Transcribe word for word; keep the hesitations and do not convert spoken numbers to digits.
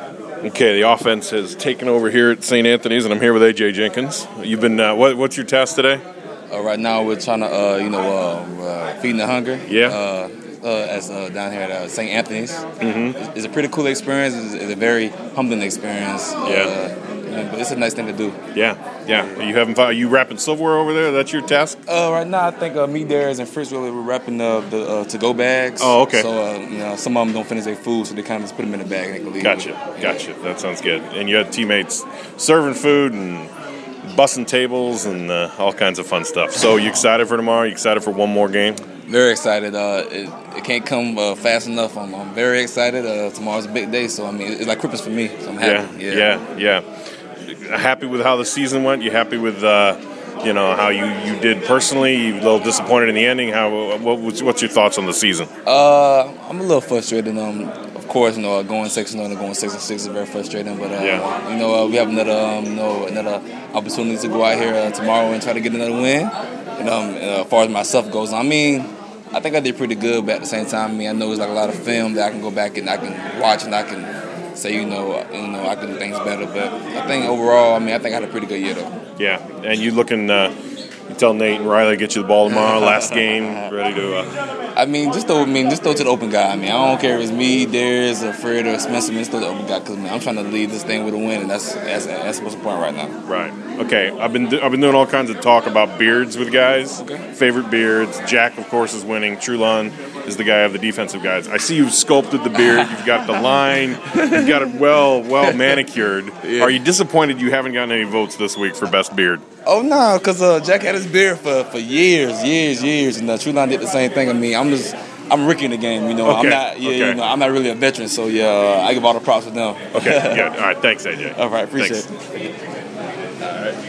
Okay, the offense has taken over here at Saint Anthony's, and I'm here with A J Jenkins. You've been uh, what, what's your task today? Uh, right now, we're trying to, uh, you know, uh, uh, feeding the hunger. Yeah. Uh, uh, as uh, down here at uh, Saint Anthony's, mm-hmm. it's, it's a pretty cool experience. It's, it's a very humbling experience. Yeah. Uh, but it's a nice thing to do. Yeah, yeah. You haven't are you wrapping silverware over there? That's your task? Uh, right now, I think uh, me, Darius, and Fritz really we're wrapping uh, the uh, to-go bags. Oh, okay. So uh, you know, some of them don't finish their food, so they kind of just put them in the bag and they can leave. Gotcha, gotcha. That sounds good. And you had teammates serving food and bussing tables and uh, all kinds of fun stuff. So you excited for tomorrow? You excited for one more game? Very excited. Uh, it, it can't come uh, fast enough. I'm, I'm very excited. Uh, tomorrow's a big day, so I mean, it's like Christmas for me. So I'm happy. Yeah, yeah, yeah. yeah. Happy with how the season went? You happy with uh, you know how you, you did personally? You a little disappointed in the ending? How what was, what's your thoughts on the season? Uh, I'm a little frustrated. Um, of course, you know, going six and going six and six is very frustrating. But uh, yeah. you know, uh, we have another um, you know another opportunity to go out here uh, tomorrow and try to get another win. And um, uh, as far as myself goes, I mean, I think I did pretty good. But at the same time, I mean, I know it's like a lot of film that I can go back and I can watch and I can say, you know, you know, I can do things better. But I think overall, I mean, I think I had a pretty good year, though. Yeah, and you looking, uh, you tell Nate and Riley to get you the ball tomorrow, last game, ready to... Uh... I mean, just throw, I mean, just throw to the open guy. I mean, I don't care if it's me, Darius, or Fred, or Spencer, I mean, just throw to the open guy, because, I'm trying to lead this thing with a win, and that's that's, that's what's important right now. Right. Okay, I've been I've been doing all kinds of talk about beards with guys. Okay. Favorite beards. Jack, of course, is winning. Trulon is the guy of the defensive guys. I see you've sculpted the beard. You've got the line. You've got it well well manicured. Yeah. Are you disappointed you haven't gotten any votes this week for best beard? Oh, no, because uh, Jack had his beard for, for years, years, years, and uh, Trulon did the same thing. I mean, I'm just... I'm Ricky in the game, you know. Okay. I'm not, yeah, okay. you know, I'm not really a veteran, so yeah, uh, I give all the props to them. Okay, yeah. All right, thanks, A J. All right, appreciate thanks. it.